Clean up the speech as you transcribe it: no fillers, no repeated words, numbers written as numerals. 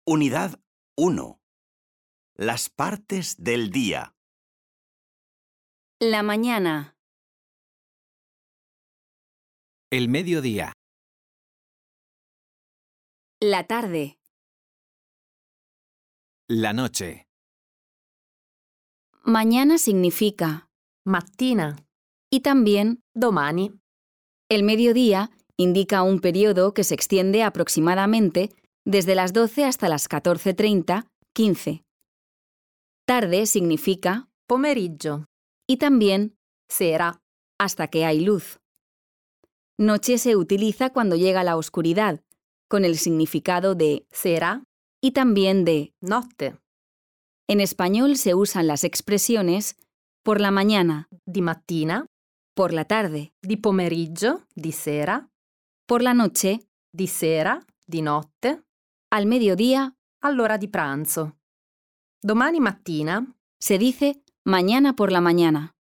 Unidad 1. Las partes del día. La mañana, El mediodía, la tarde, la noche, mañana significa mattina, y también domani, el mediodía indica un periodo que se extiende aproximadamente desde las 12 hasta las 14:30, 15. Tarde significa pomeriggio, y también sera, hasta que hay luz. Noche se utiliza cuando llega la oscuridad, con el significado de sera, y también de. notte, En español se usan las expresiones por la mañana, di mattina, por la tarde, di pomeriggio, di sera, por la noche, di sera, di notte, al mediodía. all'ora di pranzo. Domani mattina Se dice mañana por la mañana.